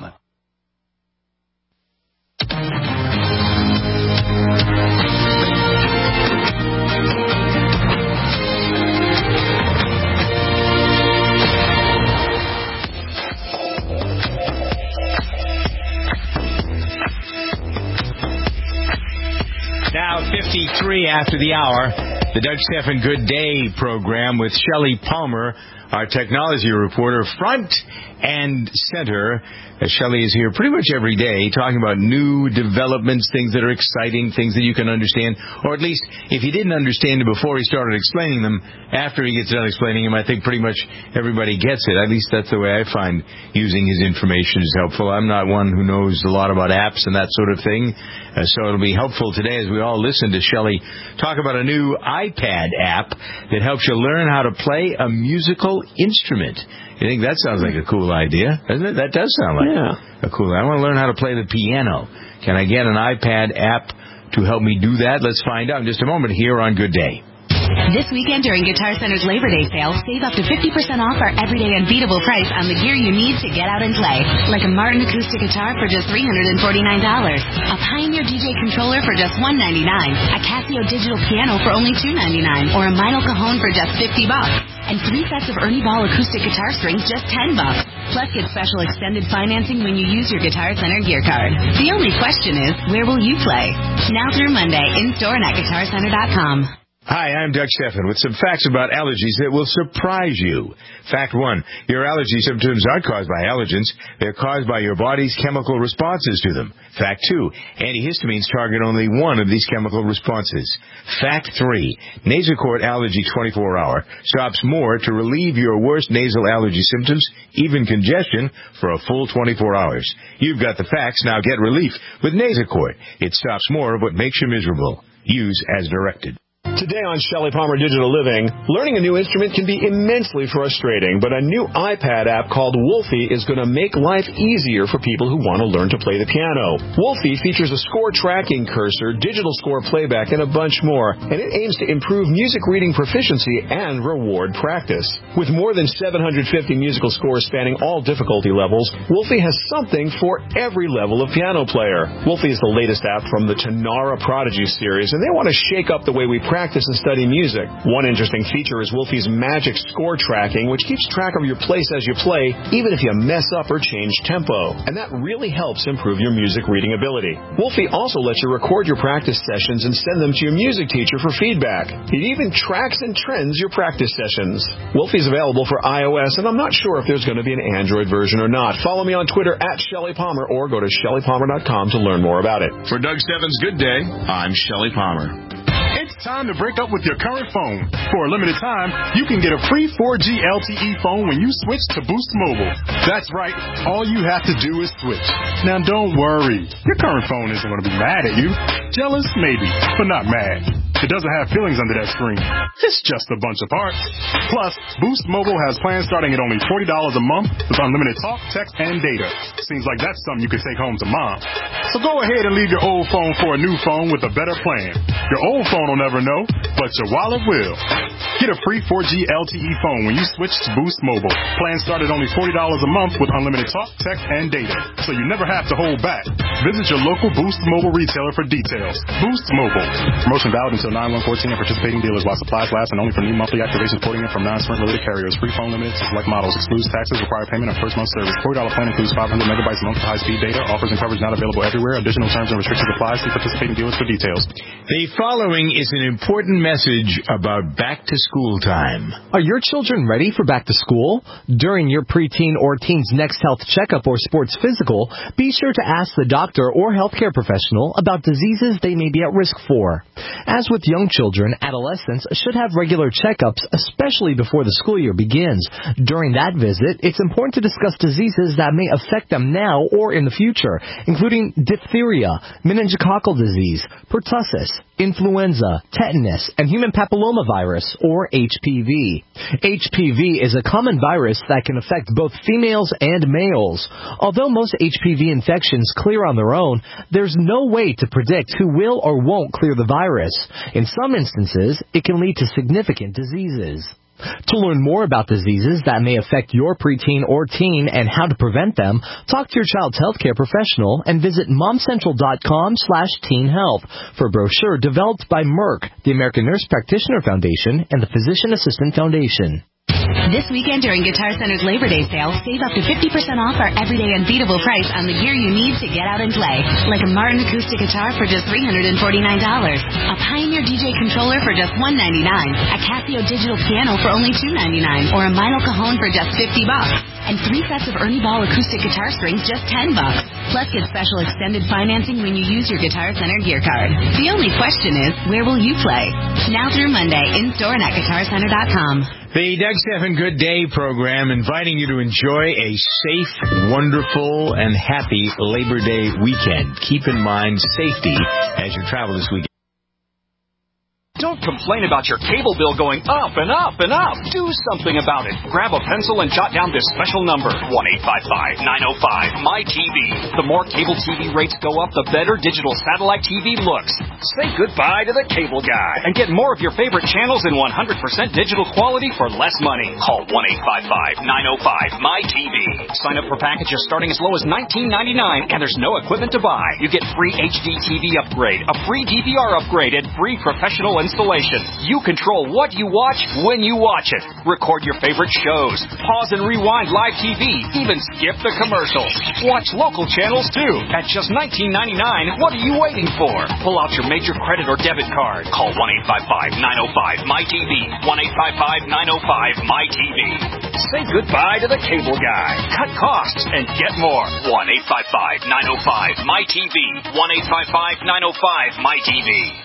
Now, fifty-three after the hour, the Doug Stephan Good Day program with Shelley Palmer, our technology reporter, front and center. Uh, Shelley is here pretty much every day talking about new developments, things that are exciting, things that you can understand, or at least if he didn't understand it before he started explaining them, after he gets done explaining them, I think pretty much everybody gets it. At least that's the way I find using his information is helpful. I'm not one who knows a lot about apps and that sort of thing, uh, so it'll be helpful today as we all listen to Shelley talk about a new iPad app that helps you learn how to play a musical instrument. You think that sounds like a cool idea, doesn't it? That does sound like yeah. a cool idea. I want to learn how to play the piano. Can I get an iPad app to help me do that? Let's find out in just a moment here on Good Day. This weekend during Guitar Center's Labor Day sale, save up to fifty percent off our everyday unbeatable price on the gear you need to get out and play. Like a Martin acoustic guitar for just three hundred forty-nine dollars, a Pioneer D J controller for just one hundred ninety-nine dollars, a Casio digital piano for only two hundred ninety-nine dollars, or a Meinl Cajon for just fifty bucks, and three sets of Ernie Ball acoustic guitar strings just ten bucks. Plus, get special extended financing when you use your Guitar Center gear card. The only question is, where will you play? Now through Monday, in-store and at guitar center dot com. Hi, I'm Doug Stephan with some facts about allergies that will surprise you. Fact one, your allergy symptoms aren't caused by allergens. They're caused by your body's chemical responses to them. Fact two, antihistamines target only one of these chemical responses. Fact three, Nasacort Allergy twenty-four hour stops more to relieve your worst nasal allergy symptoms, even congestion, for a full twenty-four hours. You've got the facts, now get relief with Nasacort. It stops more of what makes you miserable. Use as directed. Today on Shelley Palmer Digital Living, learning a new instrument can be immensely frustrating, but a new iPad app called Wolfie is going to make life easier for people who want to learn to play the piano. Wolfie features a score tracking cursor, digital score playback, and a bunch more, and it aims to improve music reading proficiency and reward practice. With more than seven hundred fifty musical scores spanning all difficulty levels, Wolfie has something for every level of piano player. Wolfie is the latest app from the Tanara Prodigy series, and they want to shake up the way we practice and study music. One interesting feature is Wolfie's magic score tracking, which keeps track of your place as you play, even if you mess up or change tempo. And that really helps improve your music reading ability. Wolfie also lets you record your practice sessions and send them to your music teacher for feedback. It even tracks and trends your practice sessions. Wolfie's available for iOS, and I'm not sure if there's going to be an Android version or not. Follow me on Twitter at Shelley Palmer or go to shelley palmer dot com to learn more about it. For Doug Stebbins' Good Day, I'm Shelley Palmer. It's time to break up with your current phone. For a limited time, you can get a free four G L T E phone when you switch to Boost Mobile. That's right. All you have to do is switch. Now, don't worry. Your current phone isn't going to be mad at you. Jealous? Maybe, but not mad. It doesn't have feelings under that screen. It's just a bunch of parts. Plus, Boost Mobile has plans starting at only forty dollars a month with unlimited talk, text, and data. Seems like that's something you can take home to mom. So go ahead and leave your old phone for a new phone with a better plan. Your old phone will never know, but your wallet will. Get a free four G L T E phone when you switch to Boost Mobile. Plans start at only forty dollars a month with unlimited talk, text, and data. So you never have to hold back. Visit your local Boost Mobile retailer for details. Boost Mobile. Promotion valid until nine one fourteen at participating dealers while supplies last and only for new monthly activations porting in from non-Sprint related carriers. Free phone limits, select models, excludes taxes, required payment of first month service. forty dollars plan includes five hundred megabytes a month for high-speed data. Offers and coverage not available everywhere. Additional terms and restrictions apply. See participating dealers for details. The following is an important message about back to school time. Are your children ready for back to school? During your preteen or teen's next health checkup or sports physical, be sure to ask the doctor or healthcare professional about diseases they may be at risk for. As with young children, adolescents should have regular checkups, especially before the school year begins. During that visit, it's important to discuss diseases that may affect them now or in the future, including diphtheria, meningococcal disease, pertussis, influenza, tetanus, and human papillomavirus, or H P V. H P V is a common virus that can affect both females and males. Although most H P V infections clear on their own, there's no way to predict who will or won't clear the virus. In some instances, it can lead to significant diseases. To learn more about diseases that may affect your preteen or teen and how to prevent them, talk to your child's healthcare professional and visit momcentral.com slash teen health for a brochure developed by Merck, the American Nurse Practitioner Foundation, and the Physician Assistant Foundation. This weekend during Guitar Center's Labor Day sale, save up to fifty percent off our everyday unbeatable price on the gear you need to get out and play. Like a Martin acoustic guitar for just three hundred forty-nine dollars, a Pioneer D J controller for just one hundred ninety-nine dollars, a Casio digital piano for only two hundred ninety-nine dollars, or a Milo Cajon for just fifty bucks. And three sets of Ernie Ball acoustic guitar strings just ten bucks. Plus get special extended financing when you use your Guitar Center gear card. The only question is, where will you play? Now through Monday, in-store and at guitar center dot com. The Doug Stephan Good Day program inviting you to enjoy a safe, wonderful, and happy Labor Day weekend. Keep in mind safety as you travel this weekend. Don't complain about your cable bill going up and up and up. Do something about it. Grab a pencil and jot down this special number, one eight five five, nine oh five, M Y T V. The more cable T V rates go up, the better digital satellite T V looks. Say goodbye to the cable guy and get more of your favorite channels in one hundred percent digital quality for less money. Call one eight five five, nine oh five, M Y T V. Sign up for packages starting as low as nineteen ninety-nine, and there's no equipment to buy. You get free H D T V upgrade, a free D V R upgrade, and free professional installation. You control what you watch when you watch it. Record your favorite shows. Pause and rewind live T V. Even skip the commercials. Watch local channels too. At just nineteen ninety-nine, what are you waiting for? Pull out your major credit or debit card. Call one eight five five, nine oh five, M Y T V. one eight five five, nine oh five, M Y T V. Say goodbye to the cable guy. Cut costs and get more. one eight five five, nine oh five, M Y T V. one eight five five, nine oh five, M Y T V.